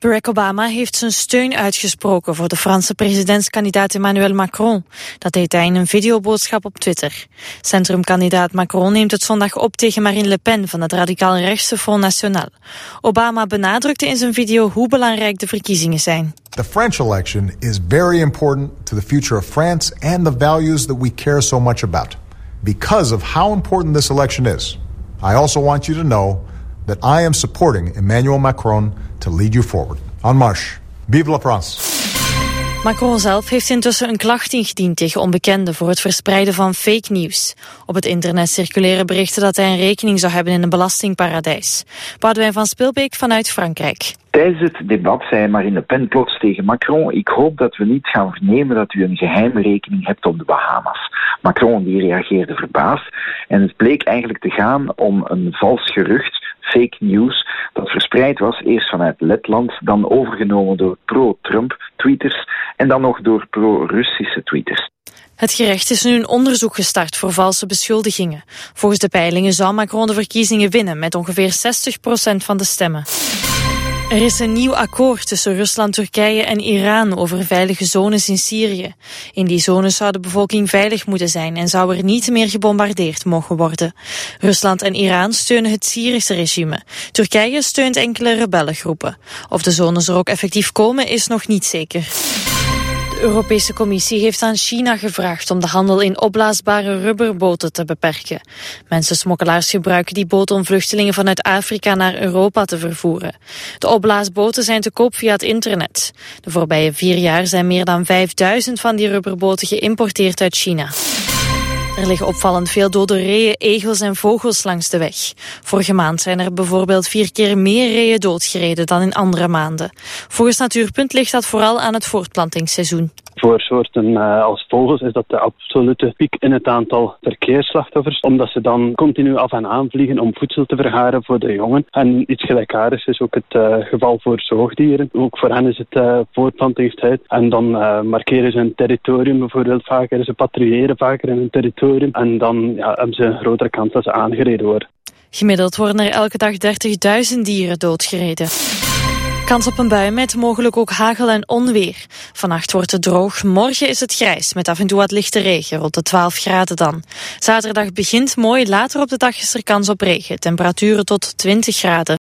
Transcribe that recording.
Barack Obama heeft zijn steun uitgesproken voor de Franse presidentskandidaat Emmanuel Macron. Dat deed hij in een videoboodschap op Twitter. Centrumkandidaat Macron neemt het zondag op tegen Marine Le Pen van het radicaal-rechtse Front National. Obama benadrukte in zijn video hoe belangrijk de verkiezingen zijn. The French election is very important to the future of France and the values that we care so much about. Because of how important this election is, I also want you to know that I am supporting Emmanuel Macron to lead you forward. En marche. Vive la France. Macron zelf heeft intussen een klacht ingediend tegen onbekenden voor het verspreiden van fake nieuws. Op het internet circuleren berichten dat hij een rekening zou hebben in een belastingparadijs. Boudewijn van Spilbeek vanuit Frankrijk. Tijdens het debat zei Marine Le Pen plots tegen Macron: ik hoop dat we niet gaan vernemen dat u een geheime rekening hebt op de Bahamas. Macron die reageerde verbaasd en het bleek eigenlijk te gaan om een vals gerucht, fake news, dat verspreid was eerst vanuit Letland, dan overgenomen door pro-Trump-tweeters en dan nog door pro-Russische tweeters. Het gerecht is nu een onderzoek gestart voor valse beschuldigingen. Volgens de peilingen zou Macron de verkiezingen winnen met ongeveer 60% van de stemmen. Er is een nieuw akkoord tussen Rusland, Turkije en Iran over veilige zones in Syrië. In die zones zou de bevolking veilig moeten zijn en zou er niet meer gebombardeerd mogen worden. Rusland en Iran steunen het Syrische regime. Turkije steunt enkele rebellengroepen. Of de zones er ook effectief komen is nog niet zeker. De Europese Commissie heeft aan China gevraagd om de handel in opblaasbare rubberboten te beperken. Mensensmokkelaars gebruiken die boten om vluchtelingen vanuit Afrika naar Europa te vervoeren. De opblaasboten zijn te koop via het internet. De voorbije 4 jaar zijn meer dan 5000 van die rubberboten geïmporteerd uit China. Er liggen opvallend veel dode reeën, egels en vogels langs de weg. Vorige maand zijn er bijvoorbeeld 4 keer meer reeën doodgereden dan in andere maanden. Volgens Natuurpunt ligt dat vooral aan het voortplantingsseizoen. Voor soorten als vogels is dat de absolute piek in het aantal verkeersslachtoffers, omdat ze dan continu af en aan vliegen om voedsel te vergaren voor de jongen. En iets gelijkaardigs is ook het geval voor zoogdieren. Ook voor hen is het voortplantingstijd. En dan markeren ze een territorium bijvoorbeeld vaker, ze patrouilleren vaker in een territorium en dan hebben ze een grotere kans dat ze aangereden worden. Gemiddeld worden er elke dag 30.000 dieren doodgereden. Kans op een bui met mogelijk ook hagel en onweer. Vannacht wordt het droog, morgen is het grijs met af en toe wat lichte regen, rond de 12 graden dan. Zaterdag begint mooi, later op de dag is er kans op regen, temperaturen tot 20 graden.